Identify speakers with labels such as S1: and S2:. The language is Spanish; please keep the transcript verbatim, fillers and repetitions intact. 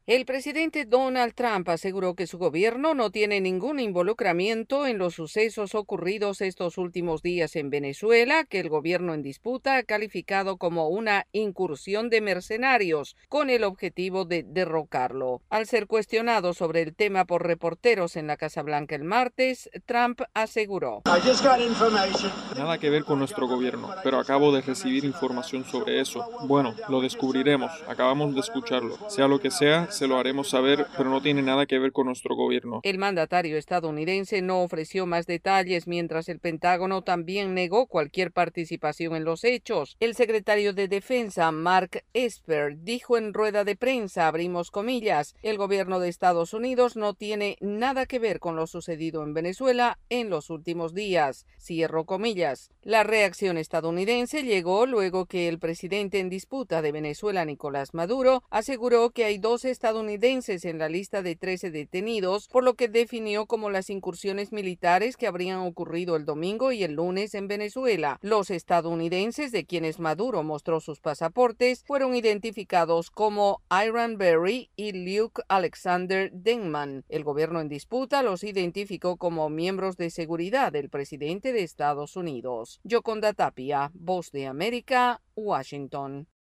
S1: El presidente Donald Trump aseguró que su gobierno no tiene ningún involucramiento en los sucesos ocurridos estos últimos días en Venezuela, que el gobierno en disputa ha calificado como una incursión de mercenarios con el objetivo de derrocarlo. Al ser cuestionado sobre el tema por reporteros en la Casa Blanca el martes, Trump aseguró:
S2: Nada que ver con nuestro gobierno, pero acabo de recibir información sobre eso. Bueno, lo descubriremos, acabamos de escucharlo. Sea lo que sea, se lo haremos saber, pero no tiene nada que ver con nuestro gobierno.
S1: El mandatario estadounidense no ofreció más detalles, mientras el Pentágono también negó cualquier participación en los hechos. El secretario de Defensa, Mark Esper, dijo en rueda de prensa, abrimos comillas, el gobierno de Estados Unidos no tiene nada que ver con lo sucedido en Venezuela en los últimos días, cierro comillas. La reacción estadounidense llegó luego que el presidente en disputa de Venezuela, Nicolás Maduro, aseguró que hay dos estadounidenses en la lista de trece detenidos, por lo que definió como las incursiones militares que habrían ocurrido el domingo y el lunes en Venezuela. Los estadounidenses de quienes Maduro mostró sus pasaportes fueron identificados como Iran Berry y Luke Alexander Denman. El gobierno en disputa los identificó como miembros de seguridad del presidente de Estados Unidos. Yoconda Tapia, Voz de América, Washington.